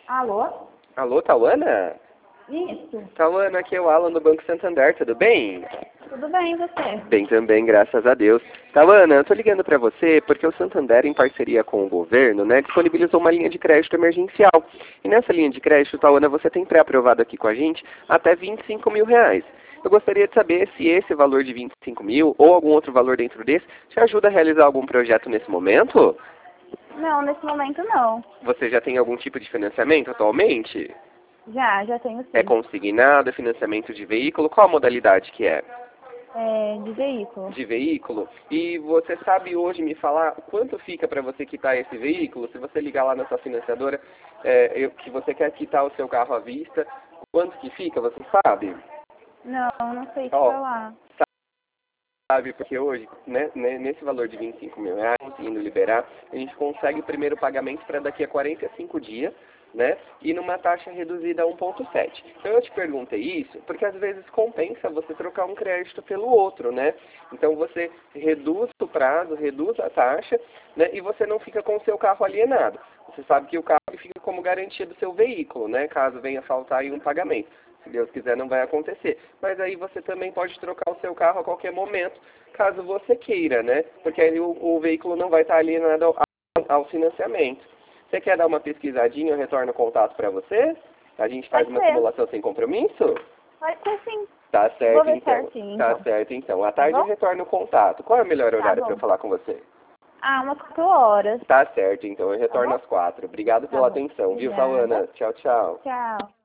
Alô? Alô, Tauana? Isso. Tauana, aqui é o Alan do Banco Santander, tudo bem? Tudo bem, e você? Bem também, graças a Deus. Tauana, eu tô ligando para você porque o Santander, em parceria com o governo, disponibilizou uma linha de crédito emergencial. E nessa linha de crédito, Tauana, você tem pré-aprovado aqui com a gente até R$ 25.000. Eu gostaria de saber se esse valor de 25 mil ou algum outro valor dentro desse te ajuda a realizar algum projeto nesse momento? Não, nesse momento não. Você já tem algum tipo de financiamento atualmente? Já tenho É sim. consignado, é financiamento de veículo? Qual a modalidade que é? De veículo. De veículo? E você sabe hoje me falar quanto fica para você quitar esse veículo? Se você ligar lá na sua financiadora, que você quer quitar o seu carro à vista, quanto que fica, você sabe? Não sei te Ó, falar. sabe, porque hoje, nesse valor de R$ 25.000, conseguindo liberar, a gente consegue o primeiro pagamento para daqui a 45 dias, e numa taxa reduzida a 1,7. Então eu te perguntei isso porque às vezes compensa você trocar um crédito pelo outro, Então você reduz o prazo, reduz a taxa, e você não fica com o seu carro alienado. Você sabe que o carro fica como garantia do seu veículo, Caso venha faltar aí um pagamento. Se Deus quiser, não vai acontecer. Mas aí você também pode trocar o seu carro a qualquer momento, caso você queira, Porque aí o veículo não vai estar alienado ao financiamento. Você quer dar uma pesquisadinha, eu retorno o contato para você? A gente faz Pode uma ser. simulação sem compromisso? Pode ser sim. Tá Vou certo, ver então. certinho, Tá então. certo, então. À Tá tarde eu bom? retorno o contato. Qual é o melhor Tá horário para eu bom. falar com você? Umas 4 horas. Tá certo, então. Eu Tá retorno bom? às 4. Obrigado Tá pela bom. atenção, viu, Obrigada. Tauana? Tchau, tchau. Tchau.